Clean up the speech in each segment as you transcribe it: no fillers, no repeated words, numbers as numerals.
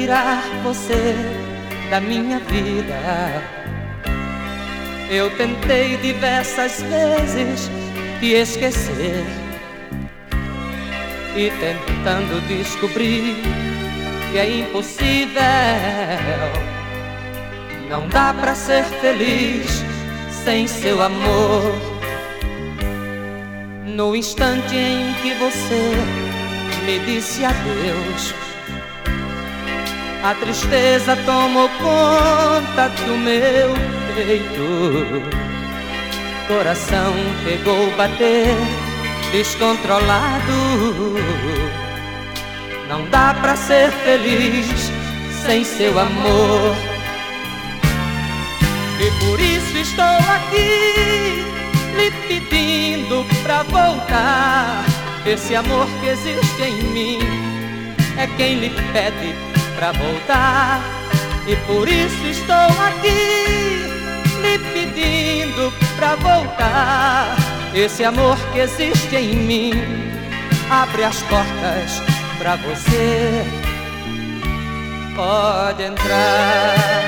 tirar você da minha vida. Eu tentei diversas vezes te esquecer, e tentando descobrir que é impossível. Não dá pra ser feliz sem seu amor. No instante em que você me disse adeus, a tristeza tomou conta do meu peito. Coração pegou bater descontrolado. Não dá pra ser feliz sem seu amor. E por isso estou aqui lhe pedindo pra voltar. Esse amor que existe em mim é quem lhe pede pra voltar. E por isso estou aqui lhe pedindo pra voltar. Esse amor que existe em mim abre as portas pra você. Pode entrar.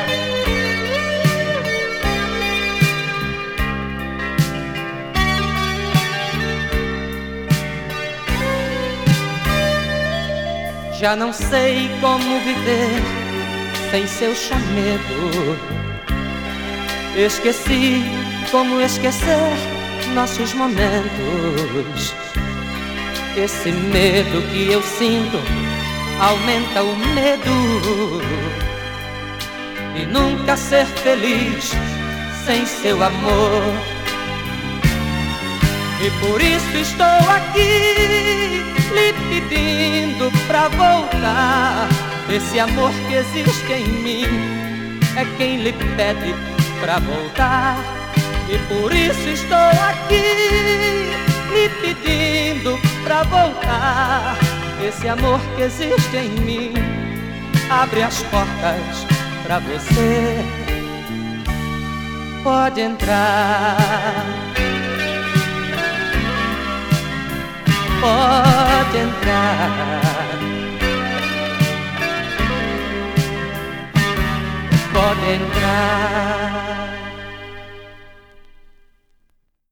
Já não sei como viver sem seu chamego. Esqueci como esquecer nossos momentos. Esse medo que eu sinto aumenta o medo de nunca ser feliz sem seu amor. E por isso estou aqui lhe pedindo pra voltar. Esse amor que existe em mim é quem lhe pede pra voltar. E por isso estou aqui lhe pedindo pra voltar. Esse amor que existe em mim abre as portas pra você. Pode entrar. Pode entrar. Pode entrar.